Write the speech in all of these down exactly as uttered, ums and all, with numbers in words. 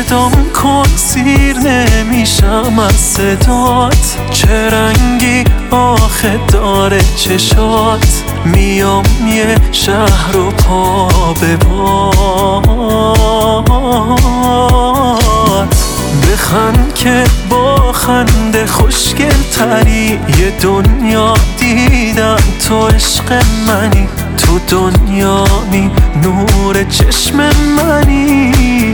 صدام کن سیر نمیشم از صدات، چه رنگی آخه داره چشات، میام یه شهر و پا به پات، بخند که با خنده خوشگل تری، یه دنیا دیدم تو عشق منی، تو دنیایی نور چشم منی،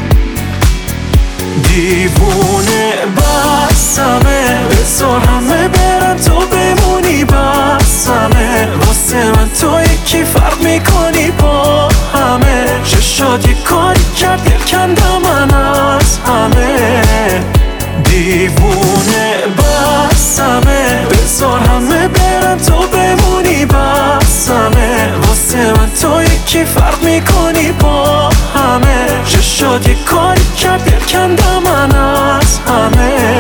دیوونه بسمه بذار همه برن تو بمونی بسمه، واسه من تو یکی فرق میکنی با همه، چشات یه کاری کرد دلکندم من از همه، دیوونه بسمه بذار همه برن تو بمونی بسمه، واسه من تو یکی فرق میکنی با همه، چشات یه کاری کرد دلکندم من از همه،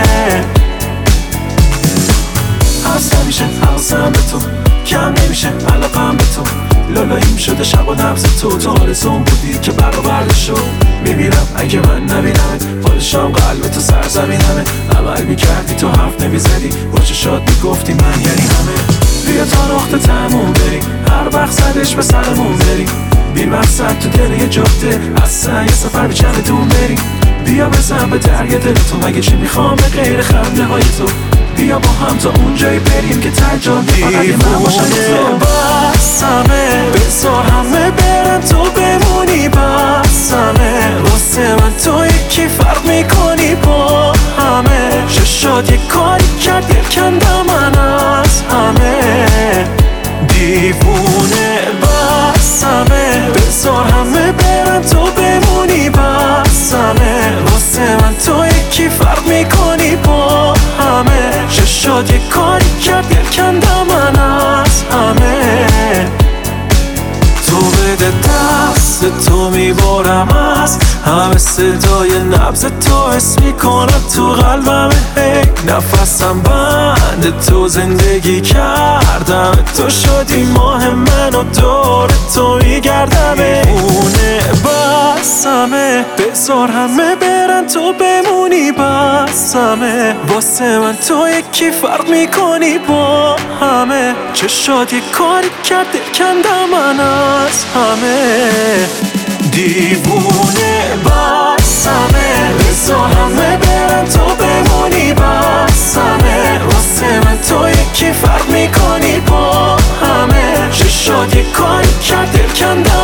هست نمیشه حواسم به تو، کم نمیشه علاقم به تو، لالاییم شده شب و نبض تو، تو آرزوم بودی که برآورده شد، میمیرم اگه من نبینمت، پادشام قلب تو سرزمینمه، عمل میکردی تو حرف نمیزدی، با چشات میگفتی من یعنی همه، بیا تا نقطه تموم بریم، هر وقت زدش به سرمون بریم، بی مقصد تو دل یه جفته، اصلا یه سفر به چندتون بریم، بیا بزن به دریا دل تو، مگه چی میخوام به غیر خنده های تو، بیا با هم تا اونجایی بریم که ترجان فقط یه من باشم تو، بسمه بذار همه برن تو بمونی بسمه، واسه من تو یکی فرق میکنی با همه، چشات یه کاری کرد دلکندم من از همه، دیوونه بسمه بذار همه برن تو بمونی بسمه، واسه من تو یکی فرق میکنی با همه، چشات یه کاری کرد دلکندم من از همه، تو بده دست تو میبارم از همه، صدای نبض تو حس میکنم تو قلبم، هی نفسم بند تو زندگی کردم، تو شدی ماه من و دور تو میگردم، اونه بسمه بذار همه برن تو بمونی بسمه، واسه من تو یکی فرق میکنی با همه، چشات یه کاری کرد دلکندم من از همه، دیوونه بسمه بذار همه برن تو بمونی بسمه، واسه من تو یکی فرق میکنی با همه، چشات یه کاری کرد دلکندم